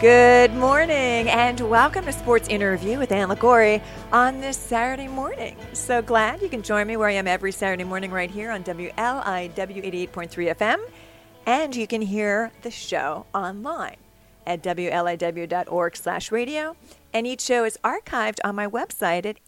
Good morning and welcome to Sports Interview with Ann Liguori on this Saturday morning. So glad you can join me where I am every Saturday morning right here on WLIW 88.3 FM. And you can hear the show online at WLIW.org/radio. And each show is archived on my website at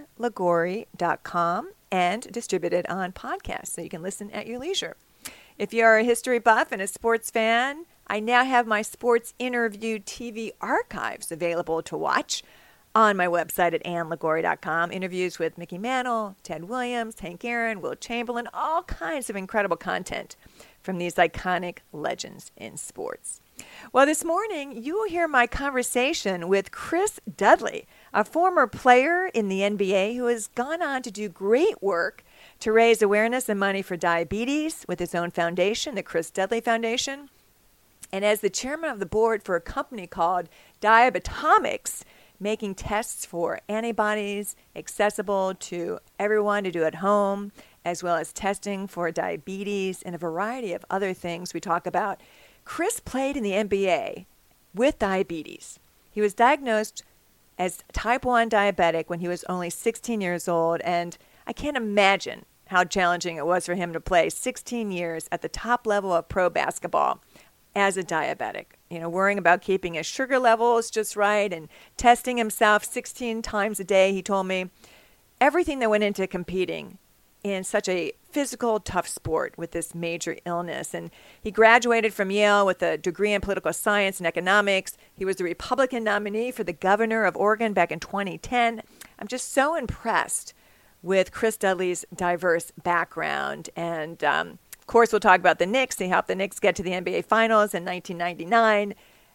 annliguori.com and distributed on podcasts so you can listen at your leisure. If you are a history buff and a sports fan, I now have my Sports Interview TV archives available to watch on my website at annliguori.com. Interviews with Mickey Mantle, Ted Williams, Hank Aaron, Will Chamberlain, all kinds of incredible content from these iconic legends in sports. Well, this morning, you will hear my conversation with Chris Dudley, a former player in the NBA who has gone on to do great work to raise awareness and money for diabetes with his own foundation, the Chris Dudley Foundation. And as the chairman of the board for a company called Diabetomics, making tests for antibodies accessible to everyone to do at home, as well as testing for diabetes and a variety of other things we talk about. Chris played in the NBA with diabetes. He was diagnosed as type 1 diabetic when he was only 16 years old, and I can't imagine how challenging it was for him to play 16 years at the top level of pro basketball as a diabetic, worrying about keeping his sugar levels just right and testing himself 16 times a day. He told me everything that went into competing in such a physical, tough sport with this major illness. And he graduated from Yale with a degree in political science and economics. He was the Republican nominee for the governor of Oregon back in 2010. I'm just so impressed with Chris Dudley's diverse background. And of course, we'll talk about the Knicks. He helped the Knicks get to the NBA Finals in 1999.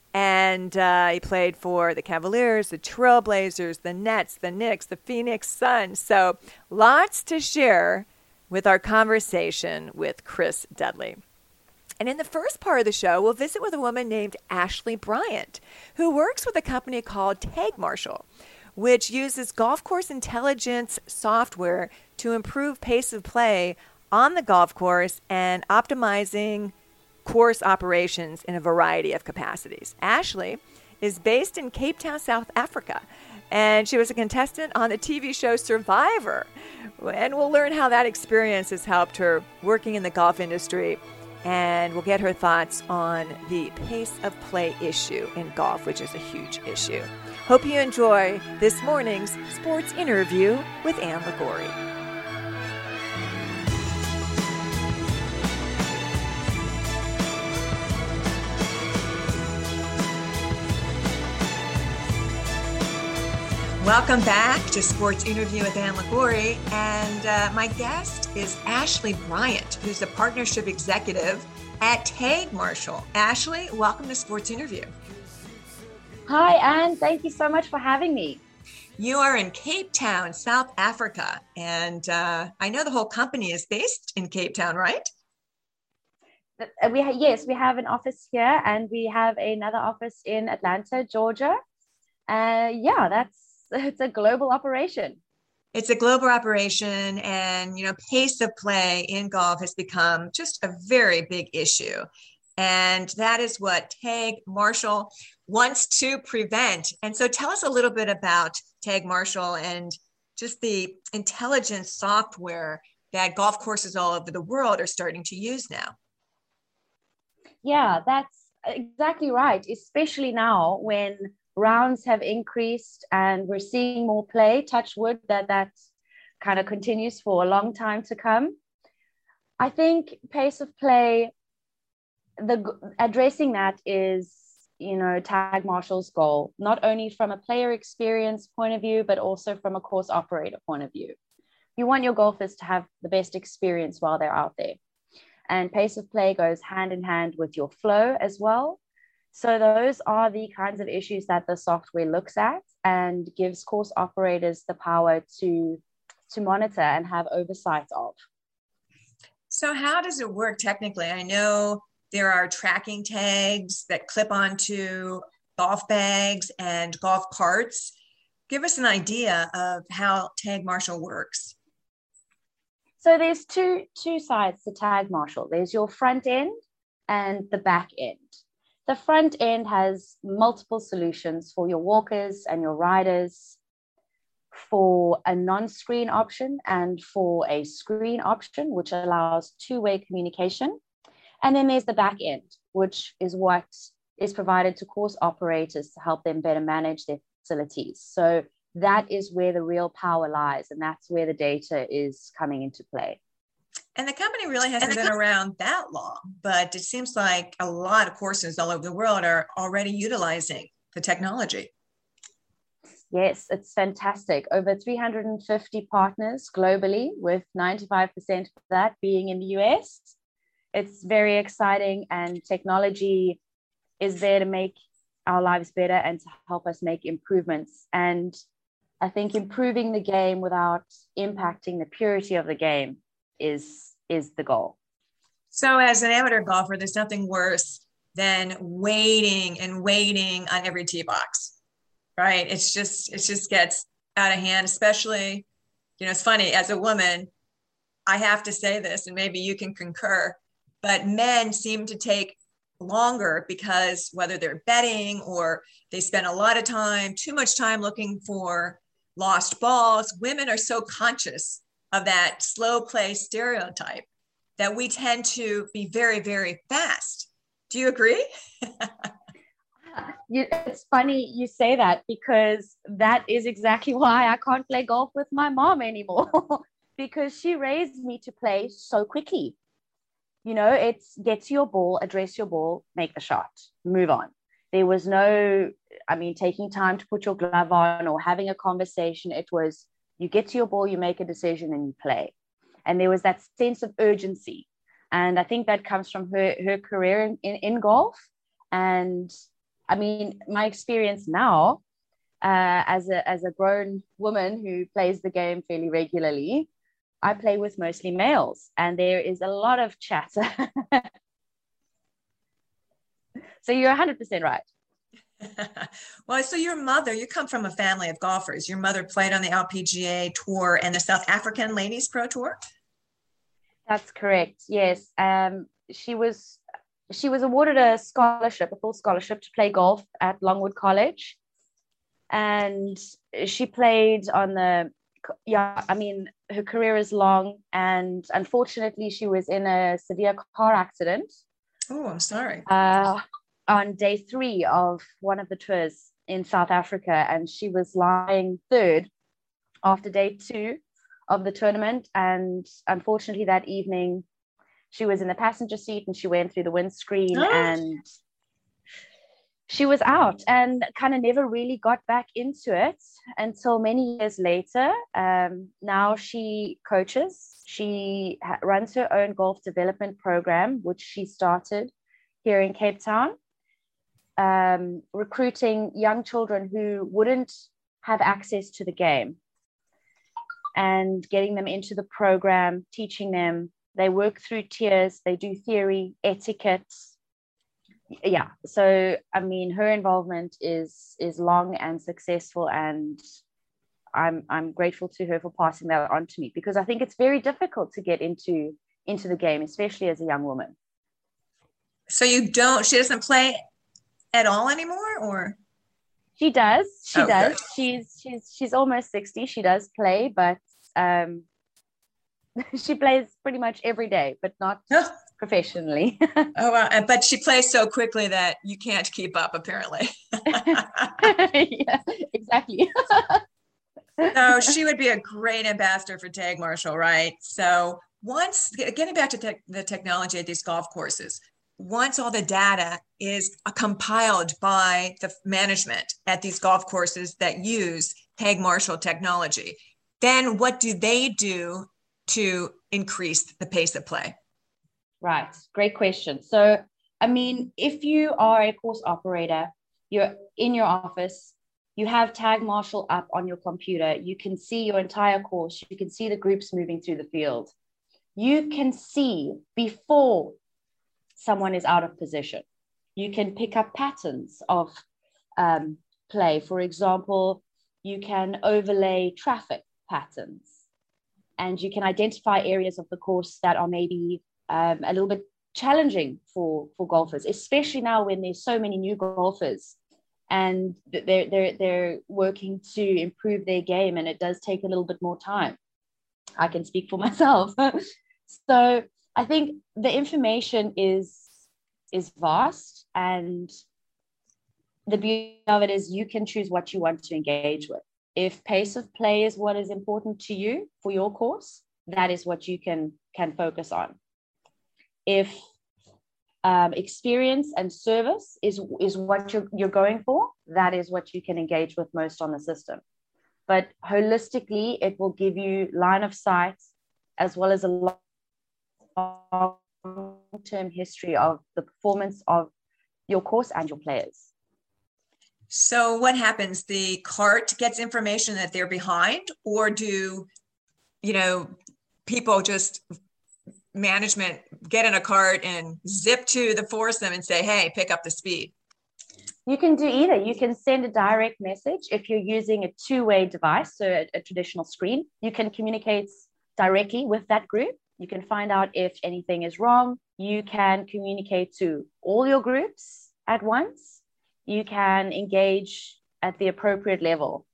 And he played for the Cavaliers, the Trailblazers, the Nets, the Knicks, the Phoenix Suns. So lots to share with our conversation with Chris Dudley. And in the first part of the show, we'll visit with a woman named Ashley Bryant, who works with a company called Tag Marshall, which uses golf course intelligence software to improve pace of play on the golf course and optimizing course operations in a variety of capacities. Ashley is based in Cape Town, South Africa, and she was a contestant on the TV show Survivor. And we'll learn how that experience has helped her working in the golf industry, and we'll get her thoughts on the pace of play issue in golf, which is a huge issue. Hope you enjoy this morning's Sports Interview with Ann Liguori. Welcome back to Sports Interview with Ann Liguori, and my guest is Ashley Bryant, who's the partnership executive at Tag Marshall. Ashley, welcome to Sports Interview. Hi, Ann. Thank you so much for having me. You are in Cape Town, South Africa, and I know the whole company is based in Cape Town, right? Yes, we have an office here, and we have another office in Atlanta, Georgia. It's a global operation. It's a global operation, and, pace of play in golf has become just a very big issue. And that is what Tag Marshall wants to prevent. And so tell us a little bit about Tag Marshall and just the intelligence software that golf courses all over the world are starting to use now. Yeah, that's exactly right, especially now when rounds have increased and we're seeing more play. Touch wood that kind of continues for a long time to come. I think pace of play, addressing that is, Tag Marshall's goal, not only from a player experience point of view, but also from a course operator point of view. You want your golfers to have the best experience while they're out there. And pace of play goes hand in hand with your flow as well. So those are the kinds of issues that the software looks at and gives course operators the power to monitor and have oversight of. So how does it work technically? I know there are tracking tags that clip onto golf bags and golf carts. Give us an idea of how Tag Marshall works. So there's two sides to Tag Marshall. There's your front end and the back end. The front end has multiple solutions for your walkers and your riders, for a non-screen option and for a screen option, which allows two-way communication. And then there's the back end, which is what is provided to course operators to help them better manage their facilities. So that is where the real power lies, and that's where the data is coming into play. And the company really hasn't been around that long, but it seems like a lot of courses all over the world are already utilizing the technology. Yes, it's fantastic. Over 350 partners globally, with 95% of that being in the US. It's very exciting, and technology is there to make our lives better and to help us make improvements. And I think improving the game without impacting the purity of the game is the goal. So as an amateur golfer, there's nothing worse than waiting on every tee box, right? It just gets out of hand, especially, it's funny, as a woman, I have to say this, and maybe you can concur, but men seem to take longer because whether they're betting or they spend a lot of time, too much time looking for lost balls. Women are so conscious of that slow play stereotype that we tend to be very, very fast. Do you agree? It's funny you say that, because that is exactly why I can't play golf with my mom anymore, because she raised me to play so quickly. It's get to your ball, address your ball, make the shot, move on. There was no, taking time to put your glove on or having a conversation. It was, you get to your ball, you make a decision, and you play. And there was that sense of urgency. And I think that comes from her career in golf. And my experience now, as a grown woman who plays the game fairly regularly, I play with mostly males, and there is a lot of chatter. So you're 100% right. Well, so your mother, you come from a family of golfers. Your mother played on the LPGA Tour and the South African Ladies Pro Tour? That's correct, yes. She was awarded a full scholarship to play golf at Longwood College. And she played on her career is long, and unfortunately she was in a severe car accident. Oh, I'm sorry. On day 3 of one of the tours in South Africa, and she was lying third after day 2 of the tournament. And unfortunately that evening she was in the passenger seat and she went through the windscreen and she was out, and kind of never really got back into it until many years later. Now she coaches. She runs her own golf development program, which she started here in Cape Town, recruiting young children who wouldn't have access to the game and getting them into the program, teaching them. They work through tiers. They do theory, etiquette. Yeah, so her involvement is long and successful, and I'm grateful to her for passing that on to me, because I think it's very difficult to get into the game, especially as a young woman. So she doesn't play at all anymore, or? She does. She does. Good. She's almost 60. She does play, but she plays pretty much every day, but not professionally. Oh, wow. But she plays so quickly that you can't keep up, apparently. Yeah, exactly. So she would be a great ambassador for Tag Marshall, right? So getting back to the technology at these golf courses, once all the data is compiled by the management at these golf courses that use Tag Marshall technology, then what do they do to increase the pace of play? Right. Great question. So, if you are a course operator, you're in your office, you have Tag Marshall up on your computer, you can see your entire course, you can see the groups moving through the field. You can see before someone is out of position. You can pick up patterns of play. For example, you can overlay traffic patterns, and you can identify areas of the course that are maybe a little bit challenging for golfers, especially now when there's so many new golfers and they're working to improve their game, and it does take a little bit more time. I can speak for myself. So I think the information is vast, and the beauty of it is you can choose what you want to engage with. If pace of play is what is important to you for your course, that is what you can focus on. If experience and service is what you're going for, that is what you can engage with most on the system. But holistically, it will give you line of sight as well as a long-term history of the performance of your course and your players. So what happens? The cart gets information that they're behind, or do, people just, management get in a cart and zip to the foursome and say, hey, pick up the speed? You can do either. You can send a direct message if you're using a two-way device, so a traditional screen. You can communicate directly with that group. You can find out if anything is wrong. You can communicate to all your groups at once. You can engage at the appropriate level.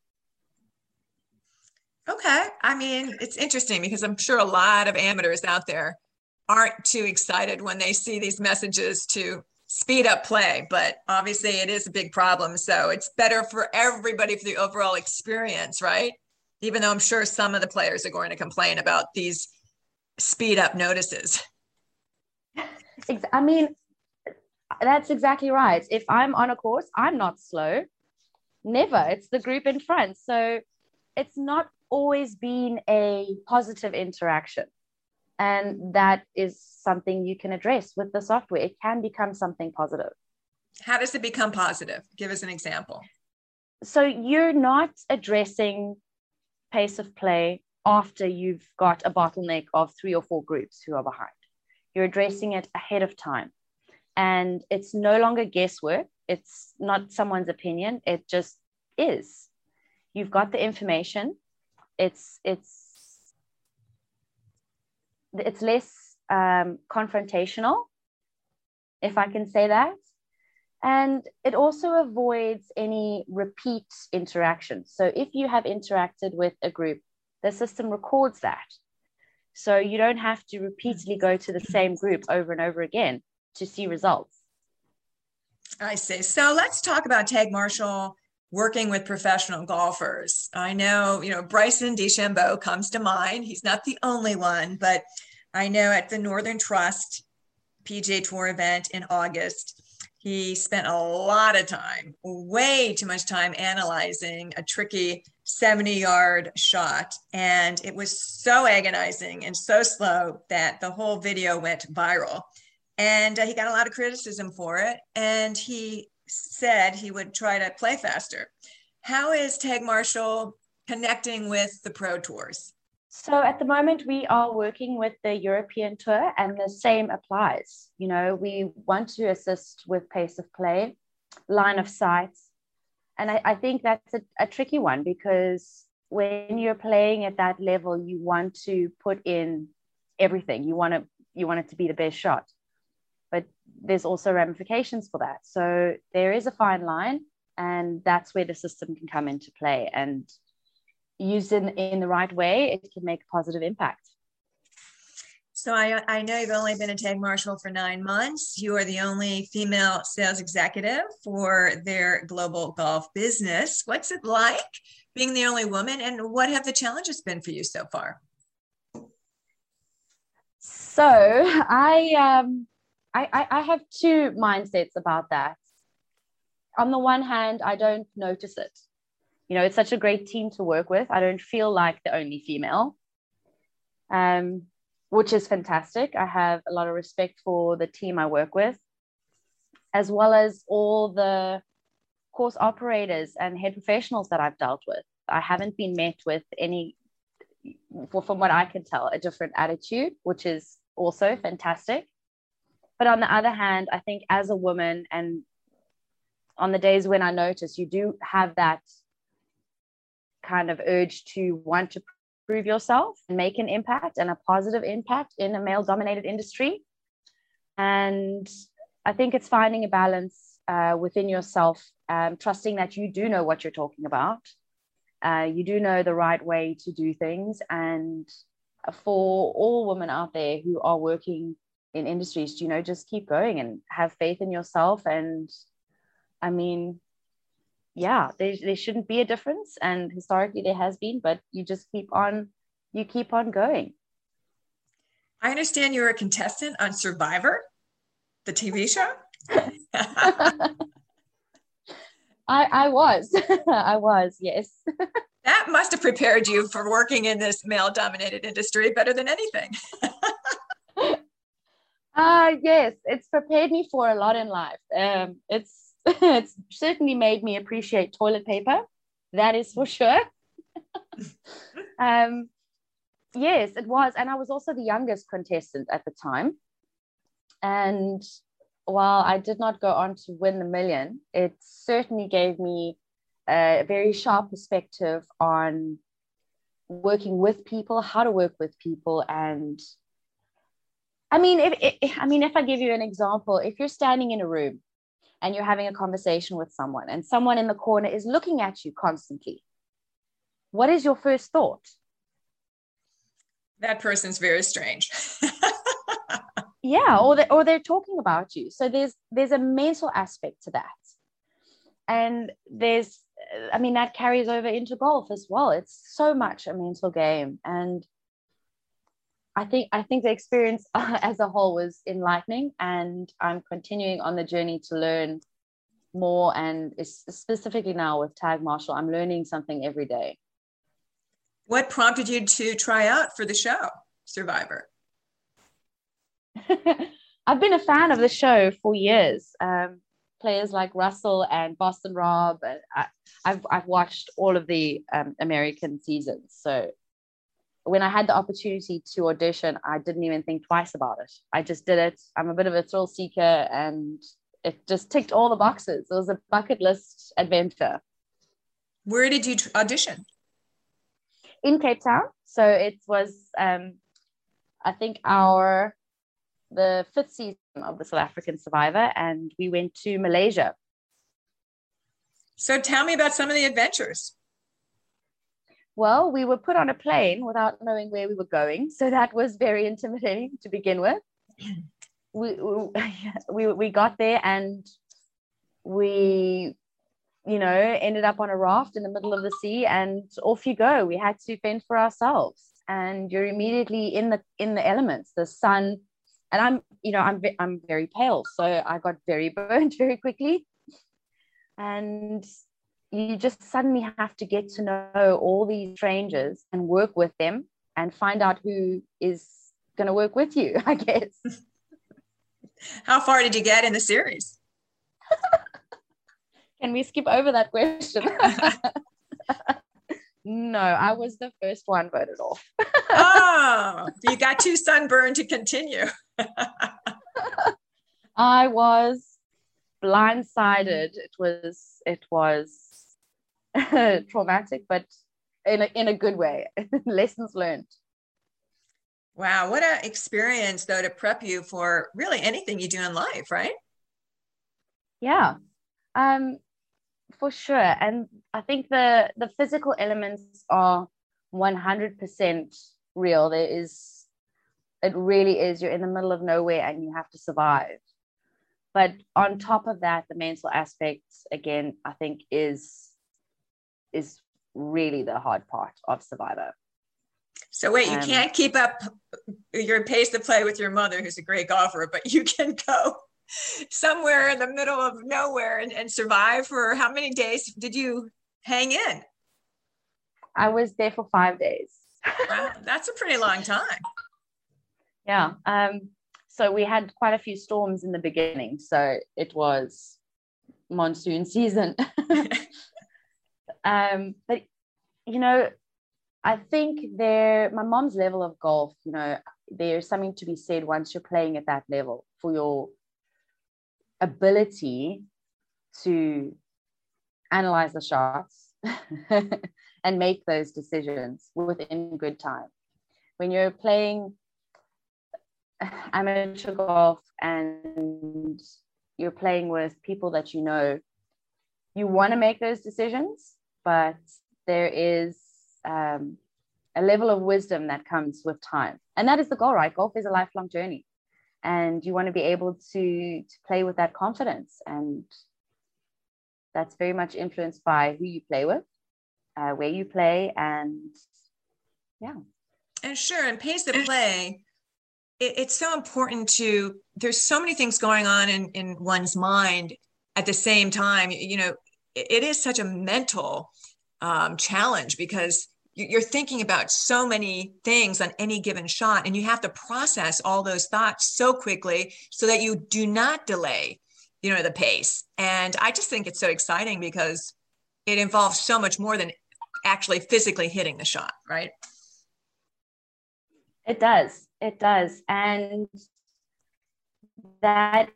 Okay. I mean, it's interesting because I'm sure a lot of amateurs out there aren't too excited when they see these messages to speed up play, but obviously it is a big problem. So it's better for everybody for the overall experience, right? Even though I'm sure some of the players are going to complain about these speed up notices. I mean, that's exactly right. If I'm on a course, I'm not slow. Never. It's the group in front. So it's not always been a positive interaction. And that is something you can address with the software. It can become something positive. How does it become positive? Give us an example. So you're not addressing pace of play after you've got a bottleneck of 3 or 4 groups who are behind. You're addressing it ahead of time. And it's no longer guesswork. It's not someone's opinion. It just is. You've got the information. It's less confrontational, if I can say that. And it also avoids any repeat interactions. So if you have interacted with a group, the system records that. So you don't have to repeatedly go to the same group over and over again to see results. I see. So let's talk about Tag Marshall working with professional golfers. I know, Bryson DeChambeau comes to mind. He's not the only one, but I know at the Northern Trust PGA Tour event in August, he spent a lot of time, way too much time, analyzing a tricky 70-yard shot. And it was so agonizing and so slow that the whole video went viral. And he got a lot of criticism for it. And he said he would try to play faster. How is Tag Marshall connecting with the pro tours? So at the moment, we are working with the European Tour, and the same applies. We want to assist with pace of play, line of sight. And I think that's a tricky one, because when you're playing at that level, you want to put in everything. You want it to be the best shot. But there's also ramifications for that. So there is a fine line, and that's where the system can come into play. And used in the right way, it can make a positive impact. So I know you've only been a Tag Marshall for 9 months. You are the only female sales executive for their global golf business. What's it like being the only woman, and what have the challenges been for you so far? So I have 2 mindsets about that. On the one hand, I don't notice it. It's such a great team to work with. I don't feel like the only female, which is fantastic. I have a lot of respect for the team I work with, as well as all the course operators and head professionals that I've dealt with. I haven't been met with any, from what I can tell, a different attitude, which is also fantastic. But on the other hand, I think as a woman, and on the days when I notice you do have that kind of urge to want to prove yourself and make an impact, and a positive impact in a male-dominated industry, And I think it's finding a balance within yourself, trusting that you do know what you're talking about. You do know the right way to do things. And for all women out there who are working in industries, just keep going and have faith in yourself. And I mean, yeah, there shouldn't be a difference. And historically there has been, but you just keep on going. I understand you're a contestant on Survivor, the TV show. I was, yes. That must have prepared you for working in this male-dominated industry better than anything. Yes, it's prepared me for a lot in life. It's certainly made me appreciate toilet paper. That is for sure. Yes, it was. And I was also the youngest contestant at the time. And while I did not go on to win the million, it certainly gave me a very sharp perspective on working with people, how to work with people. And I mean, if I give you an example, if you're standing in a room and you're having a conversation with someone and someone in the corner is looking at you constantly, what is your first thought? That person's very strange. Yeah, or they're talking about you. So there's a mental aspect to that. And that carries over into golf as well. It's so much a mental game. And I think the experience as a whole was enlightening, and I'm continuing on the journey to learn more. And specifically now with Tag Marshall, I'm learning something every day. What prompted you to try out for the show, Survivor? I've been a fan of the show for years. Players like Russell and Boston Rob. I've watched all of the American seasons. So when I had the opportunity to audition, I didn't even think twice about it. I just did it. I'm a bit of a thrill seeker, and it just ticked all the boxes. It was a bucket list adventure. Where did you audition? In Cape Town. So it was, I think, the 5th season of the South African Survivor, and we went to Malaysia. So tell me about some of the adventures. Well, we were put on a plane without knowing where we were going, so that was very intimidating to begin with. We got there, and we ended up on a raft in the middle of the sea, and off you go. We had to fend for ourselves, and you're immediately in the elements, the sun. And I'm very pale, so I got very burnt very quickly. And you just suddenly have to get to know all these strangers and work with them and find out who is going to work with you, I guess. How far did you get in the series? Can we skip over that question? No, I was the first one voted off. Oh, you got too sunburned to continue. I was blindsided. It was traumatic, but in a good way. Lessons learned. Wow, what an experience, though, to prep you for really anything you do in life, right? Yeah, for sure. And I think the physical elements are 100% real. It really is. You're in the middle of nowhere and you have to survive. But on top of that, the mental aspect, again, I think is really the hard part of Survivor. So wait, you can't keep up your pace of play with your mother, who's a great golfer, but you can go somewhere in the middle of nowhere and survive. For how many days did you hang in? I was there for 5 days. Wow, that's a pretty long time. Yeah. So we had quite a few storms in the beginning. So it was monsoon season. But, I think my mom's level of golf, there's something to be said once you're playing at that level for your ability to analyze the shots and make those decisions within good time. When you're playing amateur golf and you're playing with people that you know, you want to make those decisions, but there is a level of wisdom that comes with time. And that is the goal, right? Golf is a lifelong journey. And you want to be able to play with that confidence. And that's very much influenced by who you play with, where you play, and yeah. And sure, and pace of play, it's so important there's so many things going on in one's mind at the same time. It is such a mental challenge because you're thinking about so many things on any given shot, and you have to process all those thoughts so quickly so that you do not delay, the pace. And I just think it's so exciting because it involves so much more than actually physically hitting the shot, right? It does. And that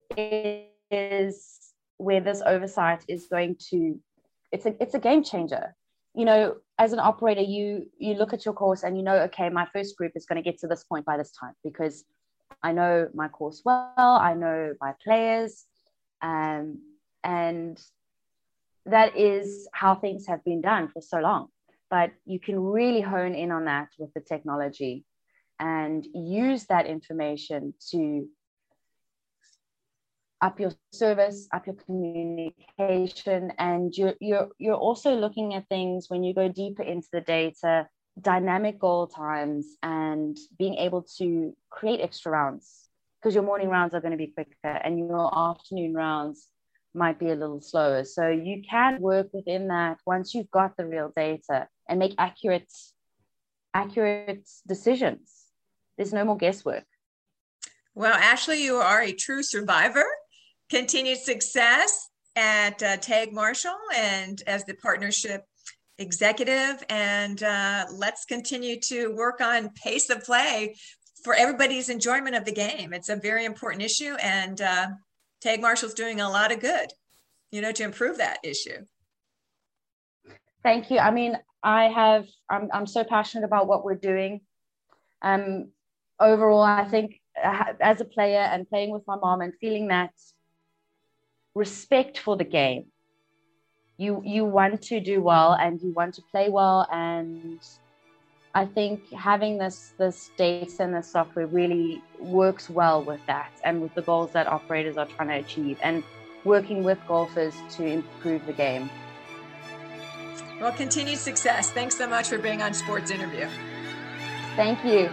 is where this oversight is going to, it's a game changer. As an operator, you look at your course and okay, my first group is going to get to this point by this time because I know my course well, I know my players, and that is how things have been done for so long. But you can really hone in on that with the technology and use that information to up your service, up your communication. And you're also looking at things when you go deeper into the data, dynamic goal times, and being able to create extra rounds, because your morning rounds are going to be quicker and your afternoon rounds might be a little slower. So you can work within that once you've got the real data and make accurate decisions. There's no more guesswork. Well, Ashley, you are a true survivor. Continued success at Tag Marshall and as the partnership executive. And let's continue to work on pace of play for everybody's enjoyment of the game. It's a very important issue, and Tag Marshall's doing a lot of good, to improve that issue. Thank you. I mean, I'm so passionate about what we're doing. Overall, I think as a player and playing with my mom and feeling that respect for the game, you want to do well and you want to play well. And I think having this data and this software really works well with that and with the goals that operators are trying to achieve and working with golfers to improve the game. Well, continued success. Thanks so much for being on Sports Interview. Thank you.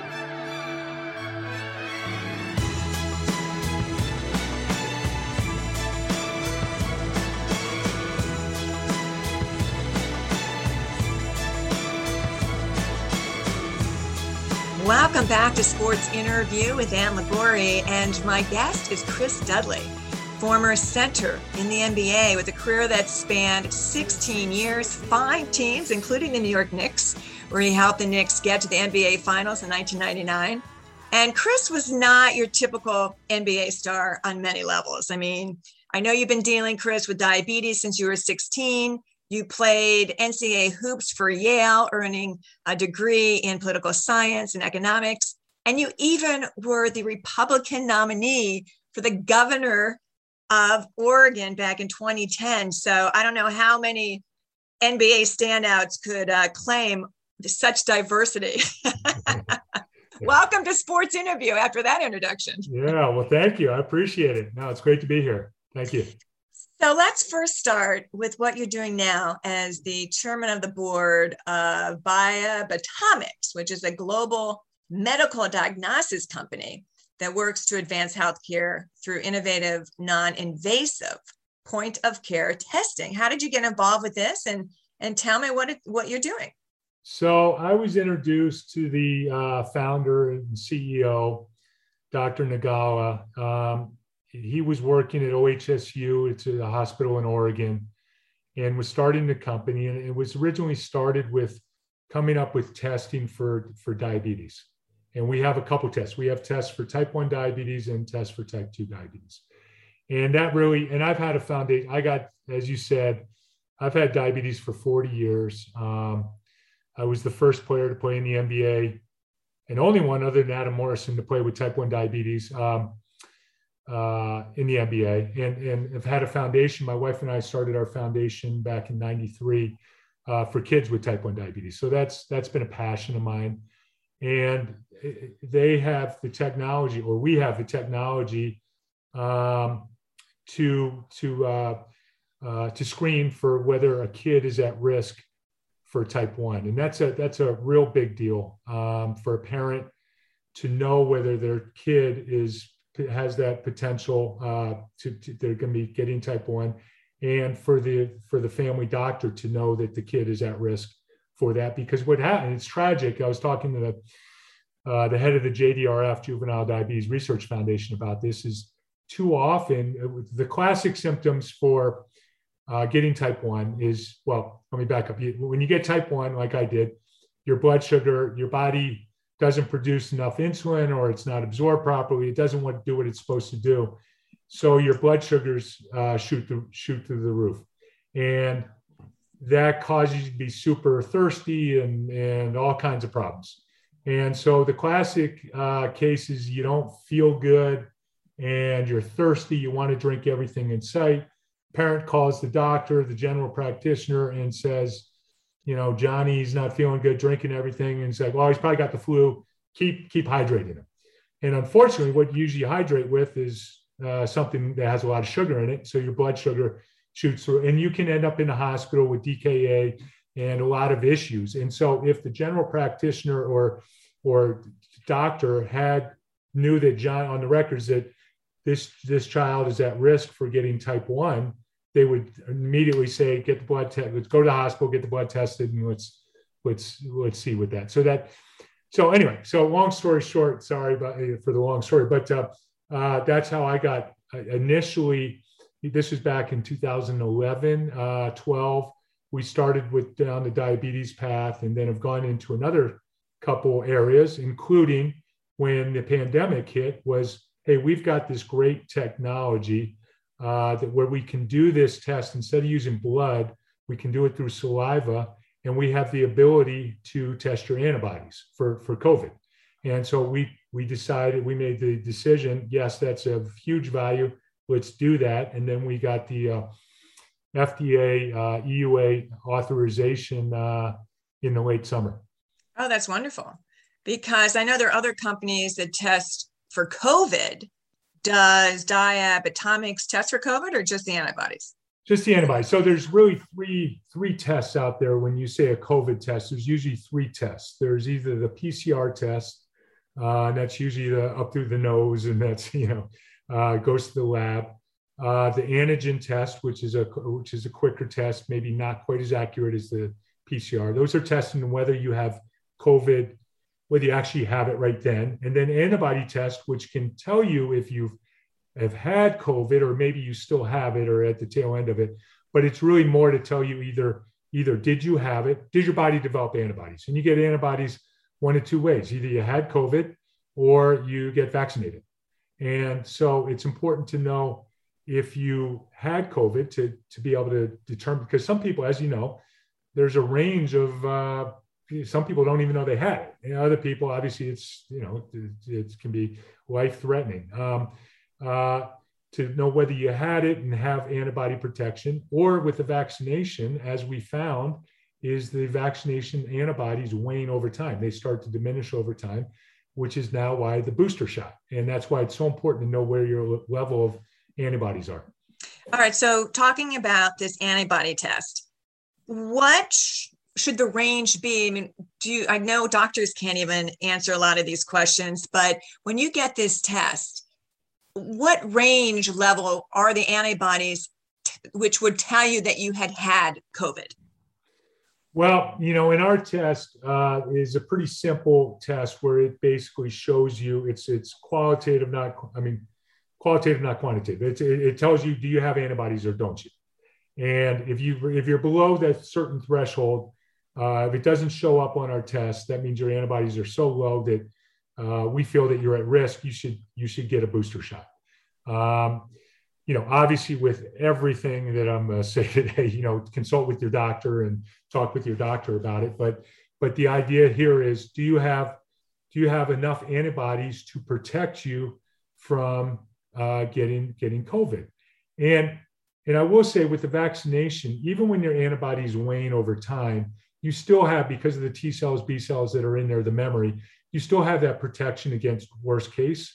Welcome back to Sports Interview with Ann Liguori, and my guest is Chris Dudley, former center in the NBA with a career that spanned 16 years, 5 teams, including the New York Knicks, where he helped the Knicks get to the NBA Finals in 1999. And Chris was not your typical NBA star on many levels. I mean, I know you've been dealing, Chris, with diabetes since you were 16. You played NCAA hoops for Yale, earning a degree in political science and economics. And you even were the Republican nominee for the governor of Oregon back in 2010. So I don't know how many NBA standouts could claim such diversity. Welcome to Sports Interview after that introduction. Yeah, well, thank you. I appreciate it. No, it's great to be here. Thank you. So let's first start with what you're doing now as the chairman of the board of Biobotomics, which is a global medical diagnosis company that works to advance healthcare through innovative, non-invasive point-of-care testing. How did you get involved with this? And tell me what you're doing. So I was introduced to the founder and CEO, Dr. Nagawa. He was working at OHSU, it's a hospital in Oregon, and was starting the company. And it was originally started with coming up with testing for diabetes. And we have a couple tests. We have tests for type 1 diabetes and tests for type 2 diabetes. And that really, and I've had a foundation, as you said, I've had diabetes for 40 years. I was the first player to play in the NBA and only one other than Adam Morrison to play with type 1 diabetes in the NBA, and have had a foundation. My wife and I started our foundation back in '93 for kids with type 1 diabetes. So that's been a passion of mine. And they have the technology, or we have the technology to screen for whether a kid is at risk for type 1. And that's a real big deal for a parent to know whether their kid has that potential they're going to be getting type 1, and for the family doctor to know that the kid is at risk for that. Because what happened, it's tragic. I was talking to the head of the JDRF, Juvenile Diabetes Research Foundation, about this. Is too often the classic symptoms for getting type 1 is, well, let me back up. When you get type 1, like I did, your blood sugar, your body doesn't produce enough insulin, or it's not absorbed properly. It doesn't want to do what it's supposed to do. So your blood sugars shoot through the roof. And that causes you to be super thirsty and all kinds of problems. And so the classic case is you don't feel good and you're thirsty. You want to drink everything in sight. Parent calls the doctor, the general practitioner, and says, Johnny's not feeling good, drinking everything. And it's like, well, he's probably got the flu. Keep hydrating him. And unfortunately, what you usually hydrate with is something that has a lot of sugar in it. So your blood sugar shoots through, and you can end up in the hospital with DKA and a lot of issues. And so if the general practitioner or doctor knew that John on the records that this child is at risk for getting type 1, they would immediately say, get the blood test, let's go to the hospital, get the blood tested, and let's see with that. So anyway, long story short, sorry for the long story, but that's how I got initially. This was back in 2011, 12. We started down the diabetes path, and then have gone into another couple areas, including when the pandemic hit, was, hey, we've got this great technology where we can do this test. Instead of using blood, we can do it through saliva, and we have the ability to test your antibodies for COVID. And so we made the decision, yes, that's of huge value. Let's do that. And then we got the FDA, EUA authorization in the late summer. Oh, that's wonderful. Because I know there are other companies that test for COVID. Does Diabatomics test for COVID, or just the antibodies? Just the antibodies. So there's really three tests out there. When you say a COVID test, there's usually 3 tests. There's either the PCR test, and that's usually up through the nose, and that's goes to the lab. The antigen test, which is a quicker test, maybe not quite as accurate as the PCR. Those are testing whether you have COVID, whether you actually have it right then. And then antibody test, which can tell you if you have had COVID, or maybe you still have it, or at the tail end of it. But it's really more to tell you either did you have it, did your body develop antibodies? And you get antibodies one of 2 ways. Either you had COVID or you get vaccinated. And so it's important to know if you had COVID to be able to determine, because some people, as you know, there's a range of, some people don't even know they had it. And other people, obviously it can be life-threatening. To know whether you had it and have antibody protection, or with the vaccination, as we found, is the vaccination antibodies wane over time. They start to diminish over time, which is now why the booster shot. And that's why it's so important to know where your level of antibodies are. All right. So talking about this antibody test, what should the range be? I mean, I know doctors can't even answer a lot of these questions, but when you get this test, what range level are the antibodies which would tell you that you had COVID? Well, in our test is a pretty simple test where it basically shows you it's qualitative, not quantitative. It tells you, do you have antibodies or don't you? And if you're below that certain threshold, if it doesn't show up on our test, that means your antibodies are so low that we feel that you're at risk. You should get a booster shot. Obviously with everything that I'm going to say today, consult with your doctor and talk with your doctor about it. But the idea here is, do you have do you have enough antibodies to protect you from getting COVID? And I will say with the vaccination, even when your antibodies wane over time, you still have, because of the T cells, B cells that are in there, the memory, you still have that protection against worst case.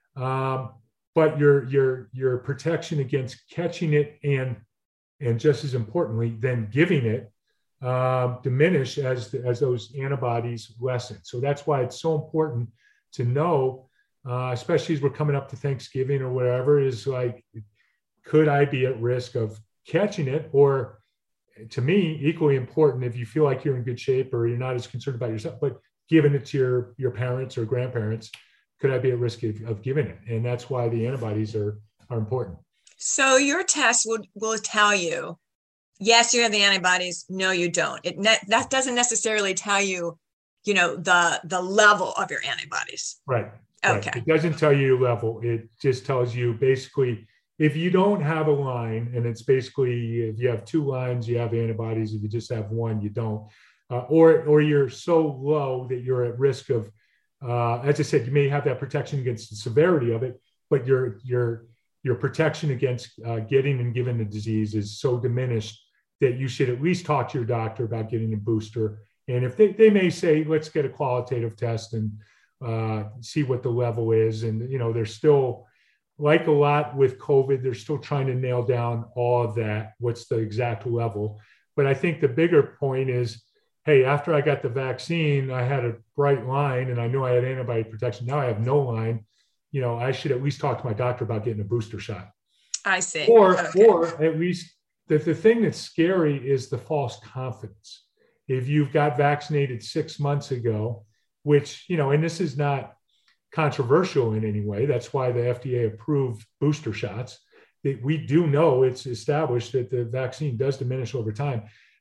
But your protection against catching it and just as importantly, then giving it diminish as those antibodies lessen. So that's why it's so important to know, especially as we're coming up to Thanksgiving or whatever, is like, could I be at risk of catching it? Or to me, equally important, if you feel like you're in good shape or you're not as concerned about yourself, but giving it to your parents or grandparents, could I be at risk of giving it? And that's why the antibodies are important. So your test will tell you, yes, you have the antibodies. No, you don't. That doesn't necessarily tell you, the level of your antibodies. Right. Okay. Right. It doesn't tell you level. It just tells you basically, if you don't have a line, and it's basically, if you have 2 lines, you have antibodies. If you just have 1, you don't. Or you're so low that you're at risk of, as I said, you may have that protection against the severity of it, but your protection against getting and giving the disease is so diminished that you should at least talk to your doctor about getting a booster. And if they may say, let's get a qualitative test and see what the level is. And, they're still, like a lot with COVID, they're still trying to nail down all of that. What's the exact level? But I think the bigger point is, hey, after I got the vaccine, I had a bright line and I knew I had antibody protection. Now I have no line. I should at least talk to my doctor about getting a booster shot. I see. Or at least the thing that's scary is the false confidence. If you've got vaccinated 6 months ago, which, and this is not controversial in any way. That's why the FDA approved booster shots. We do know, it's established that the vaccine does diminish over time.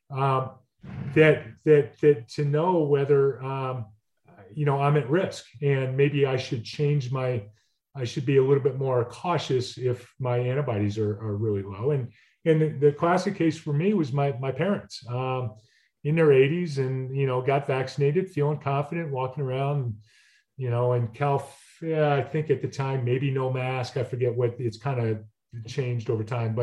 That to know whether I'm at risk and maybe I should I should be a little bit more cautious if my antibodies are really low. And the classic case for me was my parents in their 80s and got vaccinated, feeling confident, walking around. In California, I think at the time, maybe no mask. I forget what, it's kind of changed over time,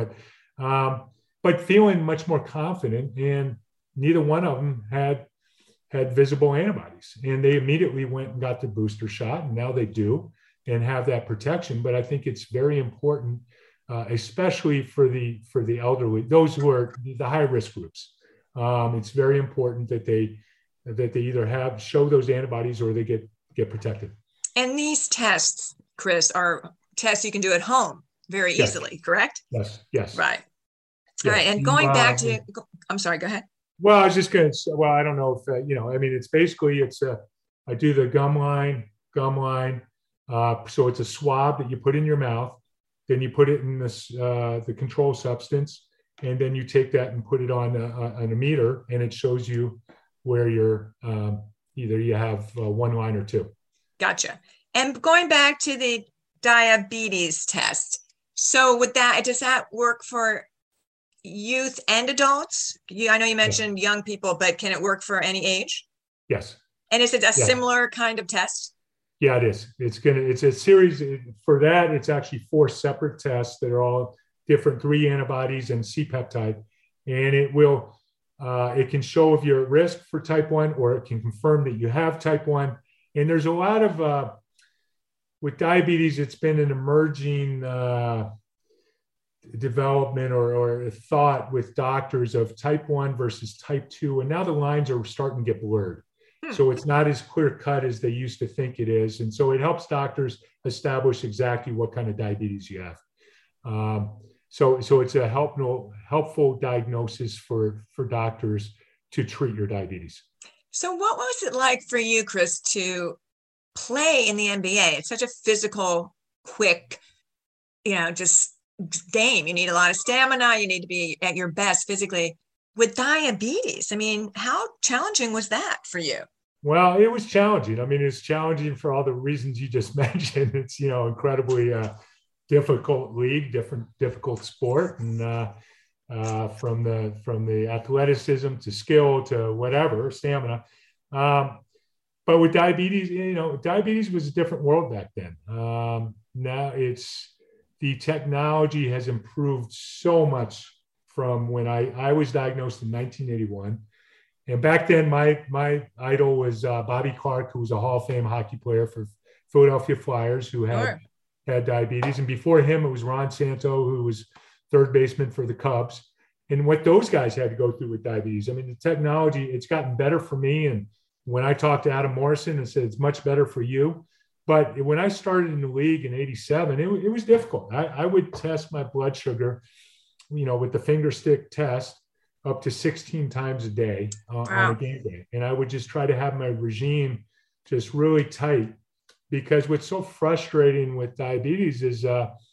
but feeling much more confident. And neither one of them had visible antibodies. And they immediately went and got the booster shot. And now they do and have that protection. But I think it's very important, especially for the elderly, those who are the high risk groups. It's very important that they either show those antibodies or they get protected. And these tests, Chris, are tests you can do at home very easily, correct? Yes. Right. All right. And going back to, I'm sorry, go ahead. Well, I was just going to say, well, I don't know if, it's basically, I do the gum line. So it's a swab that you put in your mouth, then you put it in the control substance, and then you take that and put it on a meter, and it shows you where you're, either you have 1 line or 2. Gotcha. And going back to the diabetes test. So does that work for youth and adults? I know you mentioned young people, but can it work for any age? Yes. And is it a similar kind of test? Yeah, it is. It's a series for that. It's actually 4 separate tests that are all different, 3 antibodies and C-peptide. And it can show if you're at risk for type 1, or it can confirm that you have type 1. And there's a lot of, with diabetes, it's been an emerging development or thought with doctors of type 1 versus type 2. And now the lines are starting to get blurred. So it's not as clear cut as they used to think it is. And so it helps doctors establish exactly what kind of diabetes you have. So it's a helpful diagnosis for doctors to treat your diabetes. So what was it like for you, Chris, to play in the NBA? It's such a physical, quick, just game. You need a lot of stamina. You need to be at your best physically. With diabetes, how challenging was that for you? Well, it was challenging. It's challenging for all the reasons you just mentioned. It's, incredibly difficult league, difficult sport. And from the athleticism to skill to whatever, stamina. But but with diabetes, diabetes was a different world back then. Now the technology has improved so much from when I was diagnosed in 1981. And back then, my idol was Bobby Clark, who was a Hall of Fame hockey player for Philadelphia Flyers, who had diabetes. And before him, it was Ron Santo, who was third baseman for the Cubs. And what those guys had to go through with diabetes. I mean, the technology, it's gotten better for me. And when I talked to Adam Morrison and said, it's much better for you. But when I started in the league in 87, it was difficult. I would test my blood sugar, with the finger stick test up to 16 times a day on a game day. And I would just try to have my regime just really tight, because what's so frustrating with diabetes is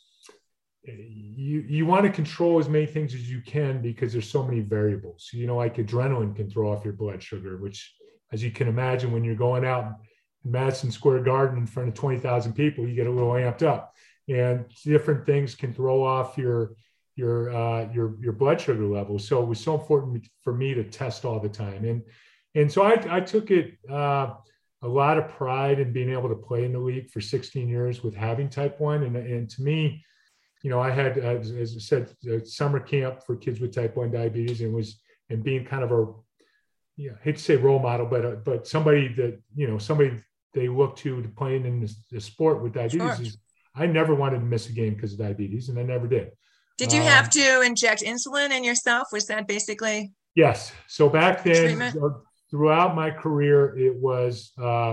you want to control as many things as you can because there's so many variables. Like adrenaline can throw off your blood sugar, which, as you can imagine, when you're going out in Madison Square Garden in front of 20,000 people, you get a little amped up, and different things can throw off your blood sugar level. So it was so important for me to test all the time. And so I took it a lot of pride in being able to play in the league for 16 years with having type 1. And to me, I had, as I said, a summer camp for kids with type 1 diabetes, and being kind of I hate to say role model, but somebody that, somebody they look to playing in the sport with diabetes. Sure. I never wanted to miss a game because of diabetes, and I never did. Did you have to inject insulin in yourself? Was that basically? Yes. So back then, treatment? Throughout my career, it was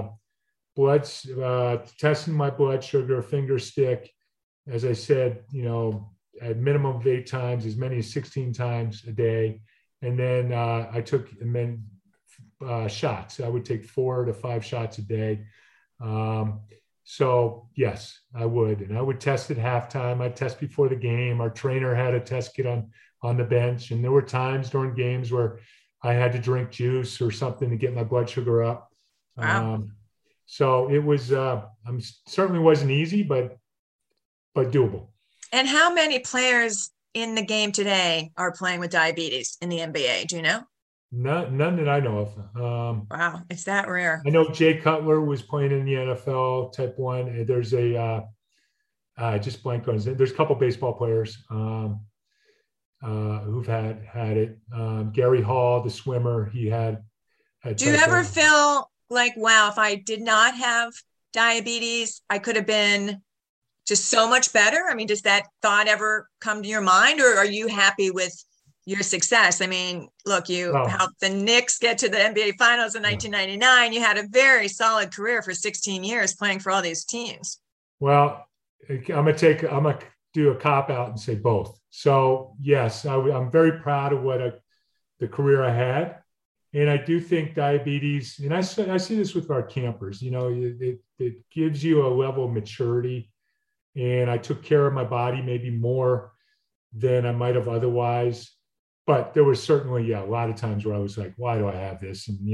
testing my blood sugar, finger stick, as I said, at minimum of 8 times, as many as 16 times a day. And then I took shots. I would take 4 to 5 shots a day. So yes, I would. And I would test at halftime. I'd test before the game. Our trainer had a test kit on the bench. And there were times during games where I had to drink juice or something to get my blood sugar up. Wow. So it was, certainly wasn't easy, but doable. And how many players in the game today are playing with diabetes in the NBA? Do you know? None that I know of. Wow, it's that rare. I know Jay Cutler was playing in the NFL type 1. There's just blanked on his name. There's a couple baseball players who've had it. Gary Hall, the swimmer, he had Do you ever feel like, wow, if I did not have diabetes, I could have been just so much better? I mean, does that thought ever come to your mind, or are you happy with your success? I mean, look, you helped the Knicks get to the NBA Finals in 1999. You had a very solid career for 16 years playing for all these teams. Well, I'm gonna do a cop out and say both. So yes, I'm very proud of the career I had, and I do think diabetes, and I see this with our campers. It gives you a level of maturity, and I took care of my body maybe more than I might have otherwise. But there was certainly, a lot of times where I was like, why do I have this? And,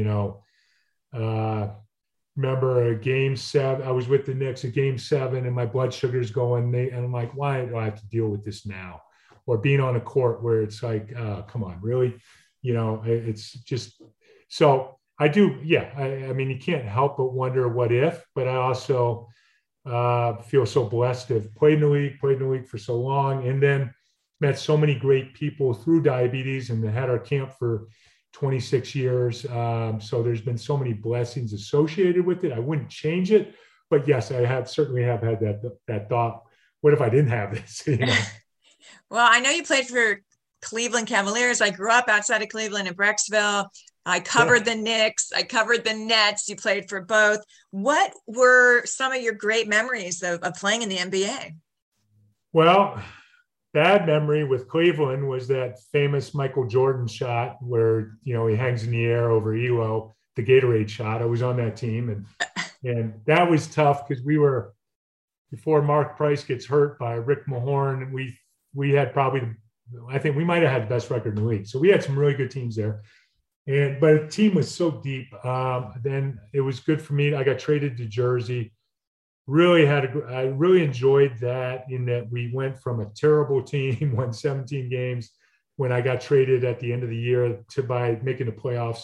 remember a game 7, I was with the Knicks at game 7 and my blood sugar's going, and I'm like, why do I have to deal with this now? Or being on a court where it's like, come on, really? It's just, so I do. Yeah. I mean, you can't help but wonder what if, but I also feel so blessed to have played in the league for so long. And then met so many great people through diabetes, and had our camp for 26 years. So there's been so many blessings associated with it. I wouldn't change it, but yes, I certainly have had that thought. What if I didn't have this? Well, I know you played for Cleveland Cavaliers. I grew up outside of Cleveland in Brecksville. I covered the Knicks. I covered the Nets. You played for both. What were some of your great memories of playing in the NBA? Well, bad memory with Cleveland was that famous Michael Jordan shot where, he hangs in the air over Elo, the Gatorade shot. I was on that team, and that was tough because we were, before Mark Price gets hurt by Rick Mahorn, we had probably, I think we might have had the best record in the league. So we had some really good teams there. But the team was so deep. Then it was good for me. I got traded to Jersey. I really enjoyed that, in that we went from a terrible team, won 17 games when I got traded at the end of the year, to by making the playoffs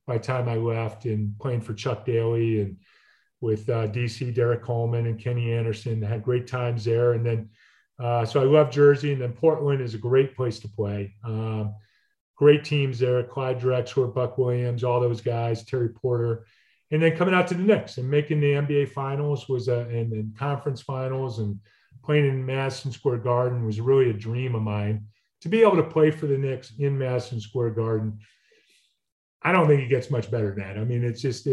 by the time I left, and playing for Chuck Daly and with DC, Derek Coleman and Kenny Anderson. Had great times there. And then, so I love Jersey, and then Portland is a great place to play. Great teams there, Clyde Drexler, Buck Williams, all those guys, Terry Porter. And then coming out to the Knicks and making the NBA finals and conference finals, and playing in Madison Square Garden was really a dream of mine. To be able to play for the Knicks in Madison Square Garden, I don't think it gets much better than that. I mean,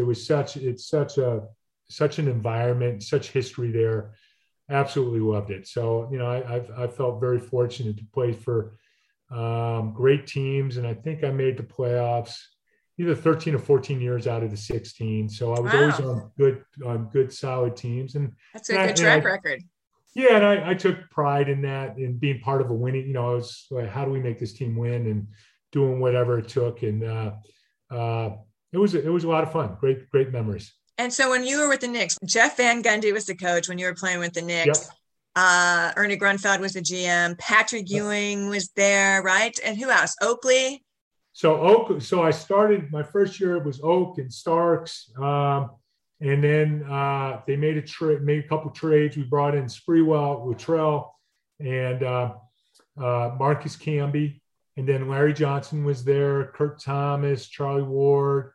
it's such an environment, such history there. Absolutely loved it. So, I felt very fortunate to play for great teams. And I think I made the playoffs either 13 or 14 years out of the 16. So I was always on good, solid teams. And that's a good track record. Yeah. And I took pride in that, and being part of a winning, I was like, how do we make this team win, and doing whatever it took. And it was a lot of fun. Great memories. And so when you were with the Knicks, Jeff Van Gundy was the coach when you were playing with the Knicks. Yep. Ernie Grunfeld was the GM. Patrick Ewing was there, right? And who else? Oakley? So I started, my first year it was Oak and Starks. And then they made a couple trades. We brought in Sprewell, Luttrell, and Marcus Camby. And then Larry Johnson was there, Kurt Thomas, Charlie Ward,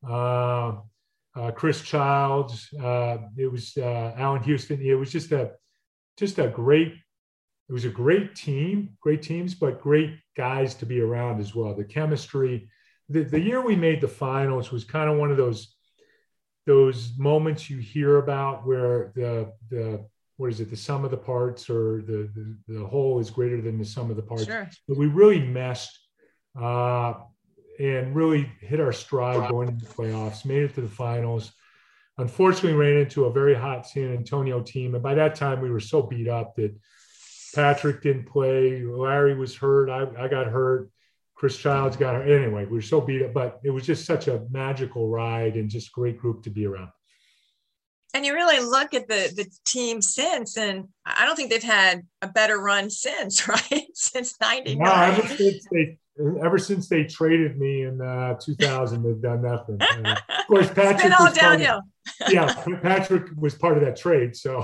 Chris Childs. It was Allen Houston. It was just a great team, great teams, but great guys to be around as well. The chemistry, the year we made the finals was kind of one of those moments you hear about where the sum of the parts, or the whole is greater than the sum of the parts. Sure. But we really meshed and really hit our stride going into the playoffs, made it to the finals. Unfortunately, ran into a very hot San Antonio team. And by that time, we were so beat up that Patrick didn't play. Larry was hurt. I got hurt. Chris Childs got hurt. Anyway, we were so beat up. But it was just such a magical ride, and just great group to be around. And you really look at the team since, and I don't think they've had a better run since, right? Since 99. No, ever since they traded me in 2000, they've done nothing. Of course, Patrick. It's been all downhill. Patrick was part of that trade. So,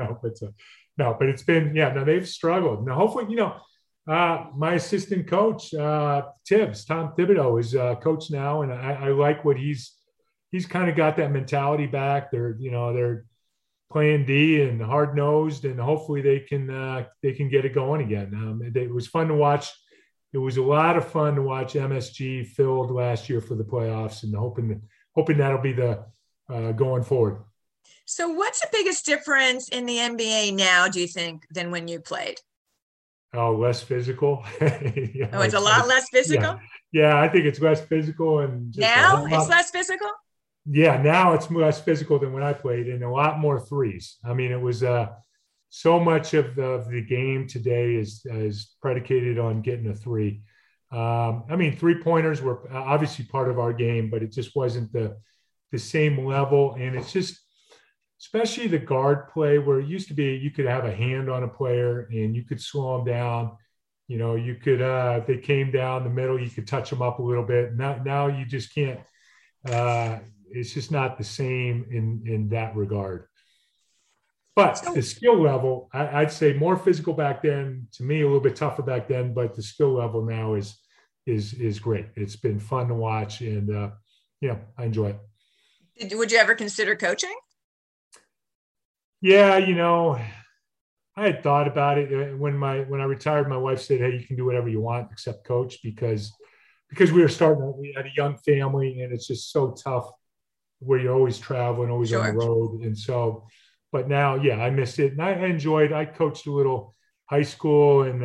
but it's been, they've struggled. Now, hopefully, my assistant coach, Tom Thibodeau, is coach now. And I like what he's kind of got that mentality back. They're playing D and hard nosed, and hopefully they can get it going again. It was fun to watch. It was a lot of fun to watch MSG filled last year for the playoffs, and hoping that'll be the going forward. So what's the biggest difference in the NBA now, do you think, than when you played? Oh, less physical. It's a lot less physical? Yeah, I think it's less physical. And now it's less physical? Yeah, now it's less physical than when I played, and a lot more threes. I mean, it was so much of the game today is predicated on getting a three. 3-pointers were obviously part of our game, but it just wasn't the same level. And it's just, especially the guard play, where it used to be you could have a hand on a player and you could slow them down. You could, if they came down the middle, you could touch them up a little bit. Now you just can't. It's just not the same in that regard. But the skill level, I'd say more physical back then. To me, a little bit tougher back then. But the skill level now is great. It's been fun to watch, and I enjoy it. Would you ever consider coaching? Yeah, I had thought about it when I retired. My wife said, "Hey, you can do whatever you want except coach," because we had a young family, and it's just so tough where you're always traveling, always Sure. on the road. And so, but now, I missed it, and I enjoyed. I coached a little high school and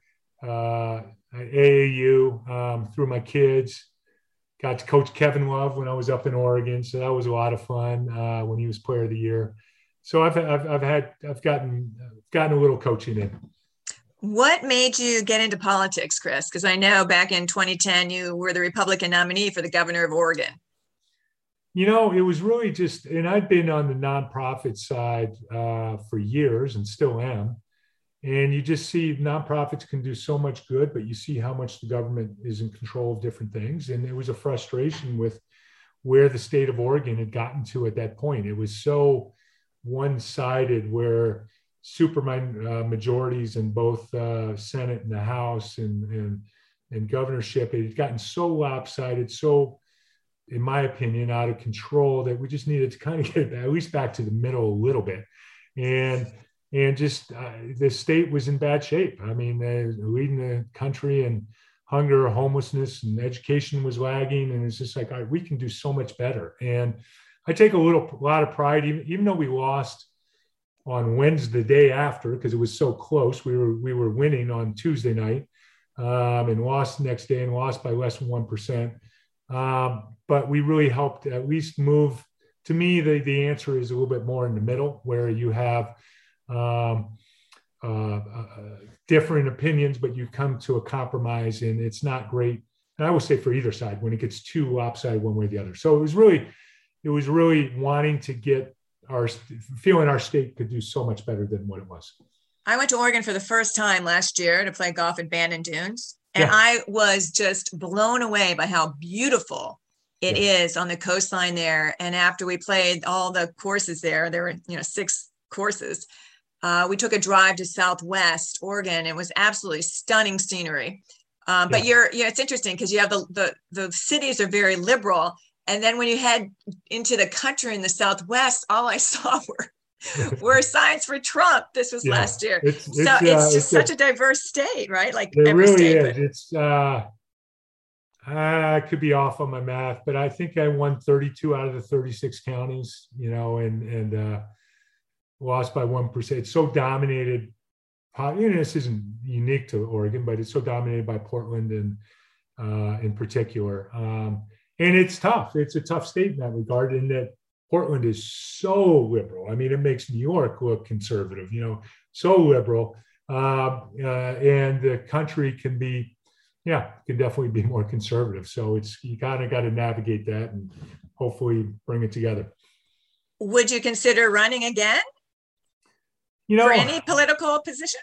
AAU through my kids. Got to coach Kevin Love when I was up in Oregon, so that was a lot of fun when he was Player of the Year. So I've gotten a little coaching in. What made you get into politics, Chris? Because I know back in 2010 you were the Republican nominee for the governor of Oregon. It was really just, and I'd been on the nonprofit side for years and still am. And you just see nonprofits can do so much good, but you see how much the government is in control of different things. And it was a frustration with where the state of Oregon had gotten to at that point. It was so one-sided, where super majorities in both Senate and the House and governorship, it had gotten so lopsided, so, in my opinion, out of control, that we just needed to kind of get at least back to the middle a little bit. And just the state was in bad shape. I mean, leading the country in hunger, homelessness, and education was lagging. And it's just like, all right, we can do so much better. And I take a lot of pride, even though we lost on Wednesday, the day after, because it was so close. We were winning on Tuesday night, and lost the next day, and lost by less than 1%. But we really helped at least move. To me, the answer is a little bit more in the middle, where you have different opinions, but you come to a compromise, and it's not great. And I would say for either side, when it gets too lopsided one way or the other. So it was really wanting to get feeling our state could do so much better than what it was. I went to Oregon for the first time last year to play golf at Bandon Dunes. And I was just blown away by how beautiful it is on the coastline there. And after we played all the courses there were, 6 courses. We took a drive to Southwest Oregon. It was absolutely stunning scenery. But it's interesting because you have the cities are very liberal. And then when you head into the country in the Southwest, all I saw were signs for Trump. This was last year. It's just such a diverse state, right? Like it every really state. Is. It's I could be off on my math, but I think I won 32 out of the 36 counties, and lost by 1%. It's so dominated. This isn't unique to Oregon, but it's so dominated by Portland and in particular. And it's tough. It's a tough state in that regard, in that Portland is so liberal. I mean, it makes New York look conservative, so liberal. And the country can definitely be more conservative. So you kind of got to navigate that and hopefully bring it together. Would you consider running again? For any political position?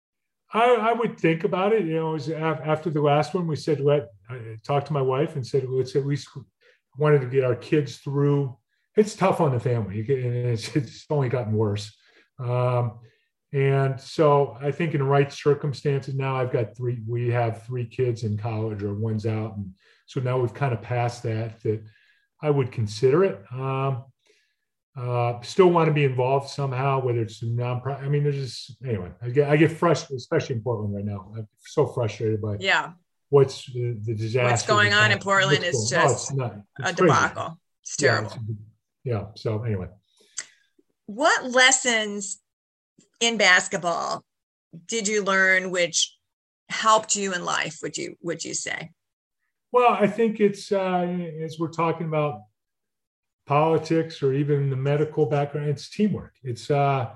I would think about it. It was after the last one, we said, I talked to my wife and said, let's at least wanted to get our kids through. It's tough on the family. It's only gotten worse. And so I think in the right circumstances now, we have 3 kids in college, or one's out. And so now we've kind of passed that I would consider it. Still want to be involved somehow, whether it's a nonprofit. I mean, I get frustrated, especially in Portland right now. I'm so frustrated by what's the disaster. What's going on in Portland is just a debacle. It's terrible. So anyway. What lessons in basketball did you learn which helped you in life, would you say? Well, I think it's, as we're talking about politics or even the medical background, it's teamwork. It's, on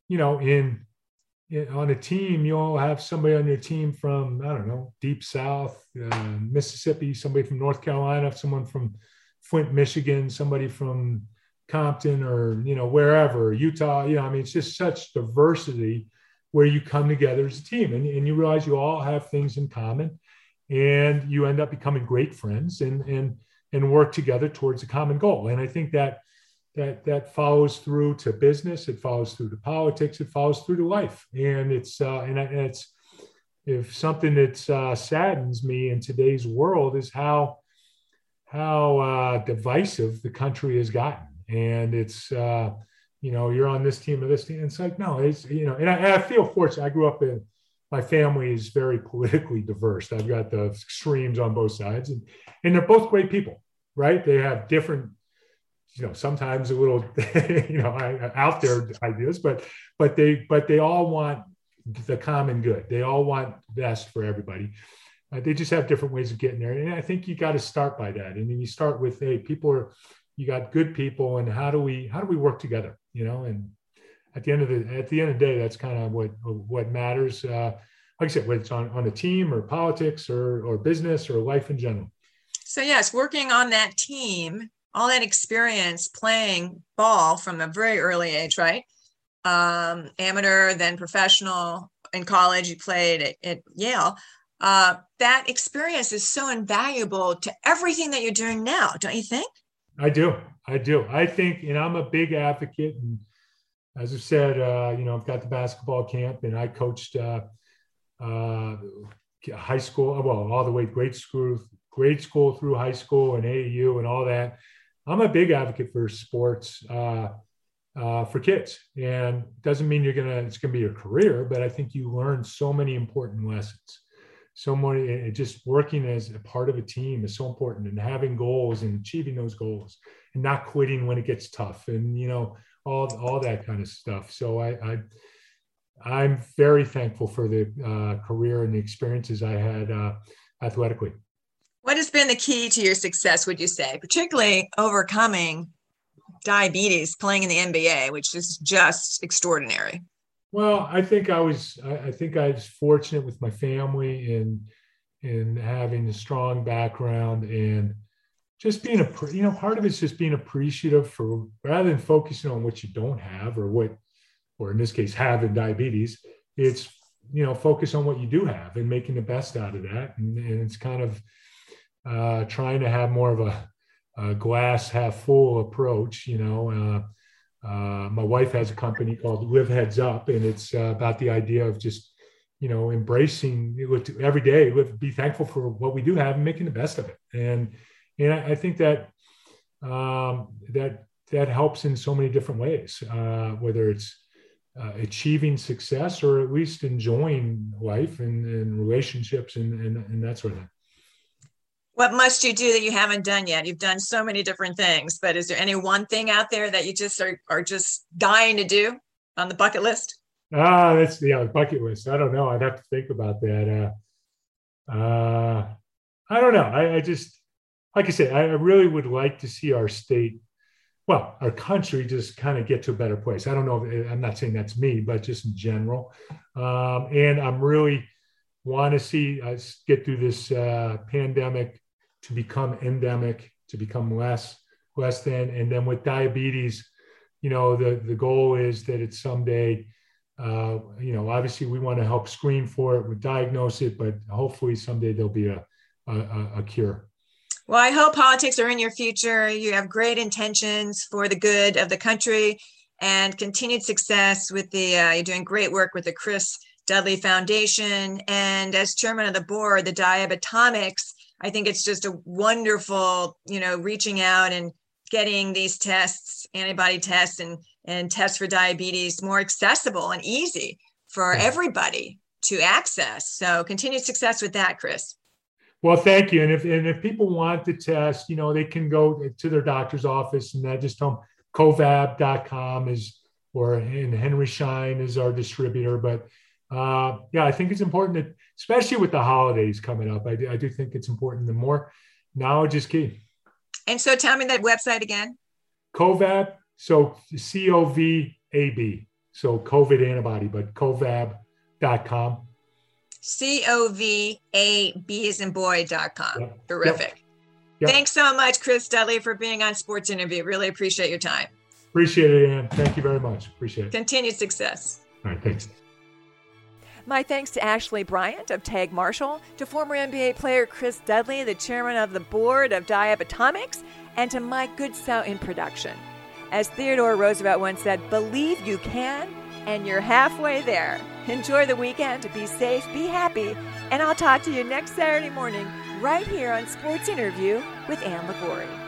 a team, you'll have somebody on your team from, I don't know, deep South, Mississippi, somebody from North Carolina, someone from Flint, Michigan, somebody from Compton, or, wherever, Utah, it's just such diversity where you come together as a team, and you realize you all have things in common, and you end up becoming great friends and work together towards a common goal. And I think that follows through to business. It follows through to politics. It follows through to life. And it's if something that saddens me in today's world is how divisive the country has gotten. And it's, you're on this team or this team. It's like, no, it's, and I feel fortunate. I grew up my family is very politically diverse. I've got the extremes on both sides, and they're both great people, right? They have different, sometimes a little, out there ideas, but they all want the common good. They all want best for everybody. They just have different ways of getting there. And I think you got to start by that. And then you start with, hey, you got good people, and how do we work together, and at the end of the day, that's kind of what matters. Like I said, whether it's on a team or politics or business or life in general. So yes, working on that team, all that experience playing ball from a very early age, right? Amateur, then professional. In college, you played at Yale. That experience is so invaluable to everything that you're doing now, don't you think? I do. I think, and I'm a big advocate. And as I said, I've got the basketball camp, and I coached high school, well, all the way grade school through high school and AAU and all that. I'm a big advocate for sports for kids, and it doesn't mean it's gonna be your career, but I think you learn so many important lessons. So many, just working as a part of a team is so important, and having goals and achieving those goals, and not quitting when it gets tough, and all that kind of stuff. So I'm very thankful for the career and the experiences I had athletically. What has been the key to your success, would you say, particularly overcoming diabetes, playing in the NBA, which is just extraordinary? Well, I think I was fortunate with my family and having a strong background, and just being part of it's just being appreciative for, rather than focusing on what you don't have or in this case, having diabetes, it's, focus on what you do have and making the best out of that. And it's kind of trying to have more of a glass half full approach. My wife has a company called Live Heads Up, and it's about the idea of just, embracing every day, be thankful for what we do have and making the best of it. And I think that that helps in so many different ways, whether it's achieving success or at least enjoying life and relationships and that sort of thing. What must you do that you haven't done yet? You've done so many different things, but is there any one thing out there that you just are just dying to do on the bucket list? That's the bucket list. I don't know. I'd have to think about that. I don't know. I just, like I said, I really would like to see our state, well, our country just kind of get to a better place. I don't know. I'm not saying that's me, but just in general. And I'm really want to see us get through this pandemic to become endemic, to become less than. And then with diabetes, the goal is that it's someday, obviously we want to help screen for it, we diagnose it, but hopefully someday there'll be a cure. Well, I hope politics are in your future. You have great intentions for the good of the country and continued success with you're doing great work with the Chris Dudley Foundation. And as chairman of the board, the Diabetomics, I think it's just a wonderful, reaching out and getting these tests, antibody tests and tests for diabetes more accessible and easy for everybody to access. So continued success with that, Chris. Well, thank you. And if people want to test, they can go to their doctor's office, and just tell them covab.com and Henry Schein is our distributor. But I think it's important that, especially with the holidays coming up, I do think it's important. The more knowledge is key. And so tell me that website again. Covab, so COVAB, so COVID antibody, but covab.com. COVAB as in boy.com. Yep. Terrific. Yep. Thanks so much, Chris Dudley, for being on Sports Interview. Really appreciate your time. Appreciate it, Ann. Thank you very much. Appreciate it. Continued success. All right, thanks. My thanks to Ashley Bryant of Tag Marshall, to former NBA player Chris Dudley, the chairman of the board of Diabetomics, and to Mike Goodsow in production. As Theodore Roosevelt once said, believe you can, and you're halfway there. Enjoy the weekend, be safe, be happy, and I'll talk to you next Saturday morning right here on Sports Interview with Ann Liguori.